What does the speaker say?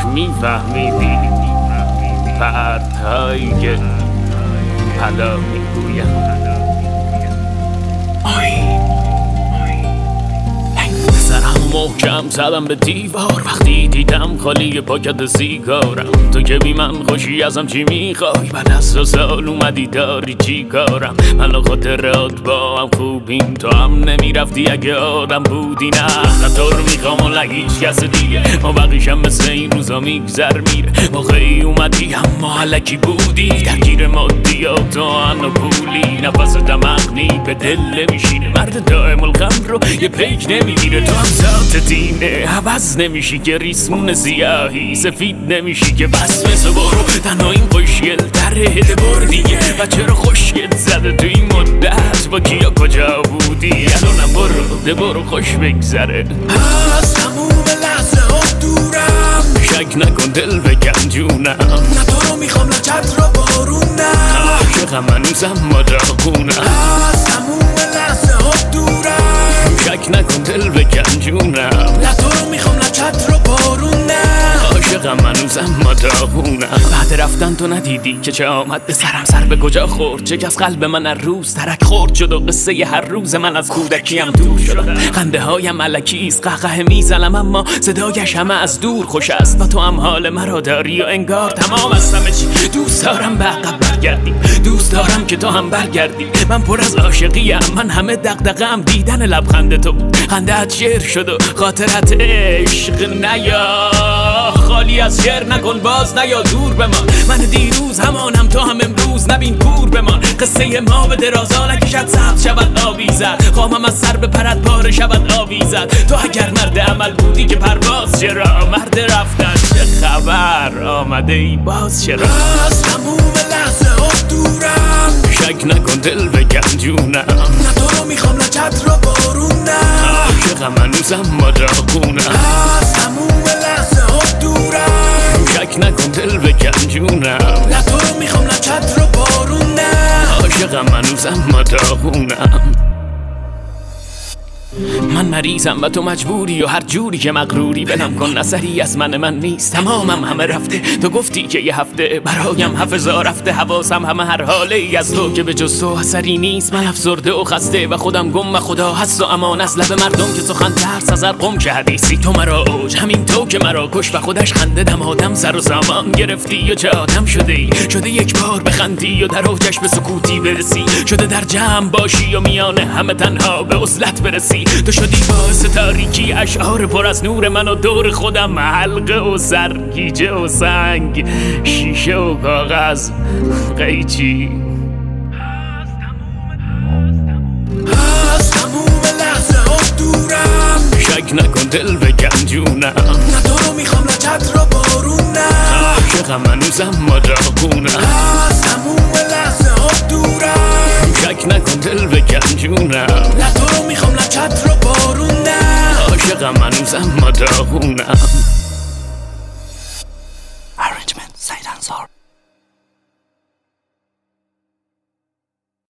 میفهمیدی پرتایی که حالا میگویم سرم محکم زدم به دیوار وقتی دیدم خالی پاکت سیگارم. تو که بی من خوشی ازم چی میخوای؟ بعد از 2 سال اومدی داری چی کارم؟ من و خاطرات با هم خوبیم، تو هم نمیرفتی اگه آدم بودی. نه تو رو میخوام و نه هیچ کس دیگه، ما بقیشم مثل این روزا میگذر میره. موقعی اومدی اما علکی بودی، درگیر مادیات و ان و پولی. نفس دمغنی به دل نمیشینه، مرد دائم الغم رو یه پیک نمیگیره. تو هم ذات دینه عوض نمیشی که ریسمون سیاهی سفید نمیشی که بس مثل برو. تنها این خوشگل تره بار دیگه و چرا خوشگل زده تو این مدت؟ با کیا کجا بودی؟ الانم برو خوش بگذره. از تموم لحظه ها دورم، شک نکن دل بکن جونم. نه تو رو میخوام نه چتر و بارونم، عاشقم هنوزم ما داغونم. از تموم لحظه ها دورم، شک نکن دل بکن جونم. نه تو رو میخوام نه چتر و بارونم، عاشقم هنوزم ما داغونم. بعد رفتن تو ندیدی که چه آمد به سرم؟ سر به کجا خورد؟ چه از قلب من هر روز ترک خورد شد و قصه هر روز من از کودکیم دور شدم. خنده هایم الکیست قهقه میزنم اما صدایش همه از دور خوش است. و تو هم حال مرا داری و انگار تمام از همه چی. دوست دارم به عقب برگردی، دوست دارم که تو هم برگردی. من پر از عاشقیم، من همه دغدغه‌ام دیدن لبخند تو. خنده‌ات شعر شد و خاطرت عشق نیا. خالی از شعر نکن باز نیا دور بمان. من دیروز همانم تو هم امروز، نبین کور بمان. قصه ما به درازا نکشد سبز شود آویزد. خواهم از سر به پرد پاره شود آویزد. تو اگر مرد عمل بودی که پرواز چرا؟ مرد رفتن چه خبر؟ آمده ای باز چرا؟ از تموم لحظه ها دورم، شک نکن دل بکن جونم. نه تو رو میخوام نه چتر و بارونم، عاشقم هنوزم ما داغونم. از تموم لحظه ها دورم، شک نکن دل بکن جونم. نه تو رو میخوام نه چتر و بارونم، عاشقم هنوزم ما داغونم. من مریضم و تو مجبوری و هر جوری که مغروری. بنم کن اثری از من نیست، تمامم همه رفته. تو گفتی که یه هفته برایم حافظا رفته. حواسم همه هر حاله ای از تو که به جز تو اثری نیست. من افسرده و خسته و خودم گم و خدا هست و امان از لب مردم که سخن ترس از هر قم که حدیثی. تو مرا اوج همین تو که مرا کش و خودش خنده دم آدم سر و سامان گرفتی و چه آدم شده ای. شده یک بار بخندی و در اوجش به سکوتی برسی. شده در جمع باشی و میانه همه تنها به عزلت برسی. تو شدی باعث تاریکی اشعار پر از نور من و دور خودم حلقه و سرگیجه و سنگ شیشه و کاغذ قیچی. از تموم لحظه ها دورم، شک نکن دل بکن جونم. نه تو رو میخوام نه چتر و بارونم، عاشقم هنوزم ما داغونم. از تموم لحظه ها دورم، شک نکن دل بکن جونم. نه تو رو میخوام نه چتر و بارونم، عاشقم هنوزم ما داغونم.